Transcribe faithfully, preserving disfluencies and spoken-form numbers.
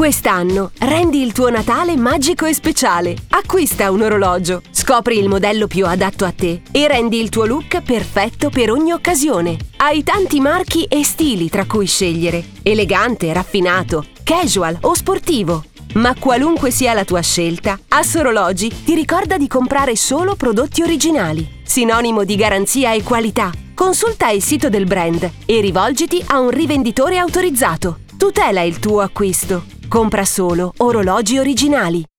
Quest'anno rendi il tuo Natale magico e speciale. Acquista un orologio, scopri il modello più adatto a te e rendi il tuo look perfetto per ogni occasione. Hai tanti marchi e stili tra cui scegliere: elegante, raffinato, casual o sportivo. Ma qualunque sia la tua scelta, Assorologi ti ricorda di comprare solo prodotti originali, sinonimo di garanzia e qualità. Consulta il sito del brand e rivolgiti a un rivenditore autorizzato. Tutela il tuo acquisto. Compra solo orologi originali.